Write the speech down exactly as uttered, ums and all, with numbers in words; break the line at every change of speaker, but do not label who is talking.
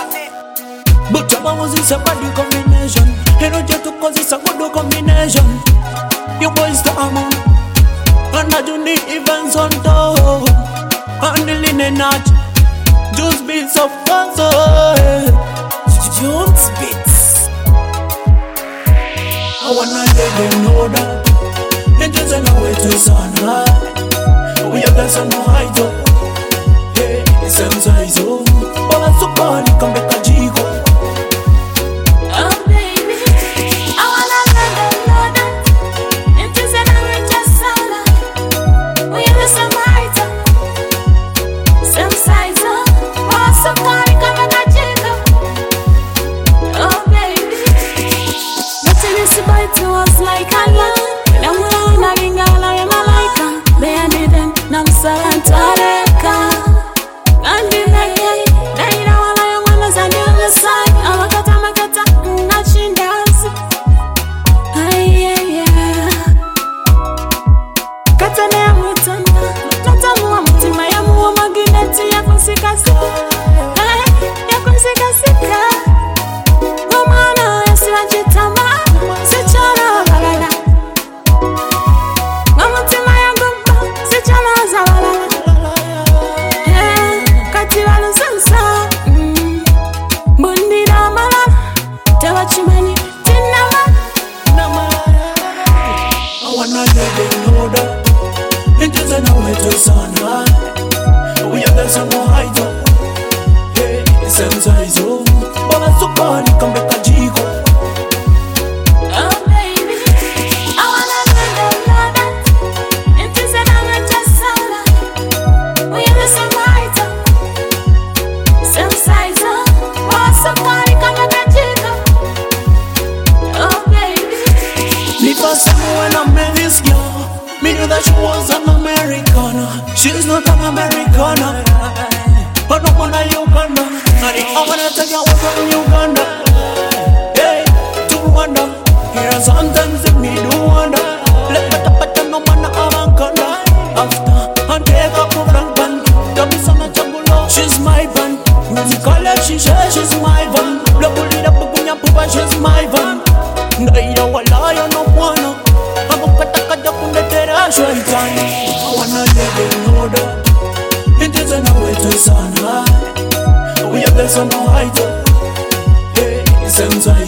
But your bones is a body combination. Energetic cause it's a good combination. Your boys the amount. And I do need events on top. And the linen notch. Just beats of concert.
Jones Beats.
I wanna let them know that they just ain't no way to sunlight. We have got some height up. Yeah, it's some size up. All I'm so funny, come back a jigo.
To us like a lamb, na mwana lingala ya malaika, beani den na msalantareka. Kandi neye, daira wala ya mwana zani ulasai, awakata makata na chindazi. Ay yeah yeah. Katane ya mutanda, natamu wa mutima ya muwa magineti ya kunsikasi. Ay, ya kunsikasika. Gomana ya sila jitama.
I wanna let them know that it isn't no way to sunlight. We have got some more height up. Yeah, it's some size up. But I'm so funny, come back a jigo.
Oh baby, I wanna let them know that it isn't no way to sunlight. We have got some height up, some size up. But I'm so funny, come back a jigo. Oh baby,
me first time when I met this girl, me knew that she was an Americana. She's not an Americana, but no one in Uganda. I wanna take her over from Uganda. Hey, to Rwanda. Here are sometimes that me do wonder. Let me tap at no man Avanganda. After I take her for Frank Band, tell me some chambulo. She's my band. Musically she says she's my van. Blow it up, punya pupa, she's my van. Ndaira wala ya no mwana. Amukatakaja kundetera shaitani. I wanna let them know that it isn't no way to sunlight. We have got some height up. Hey, it's some size.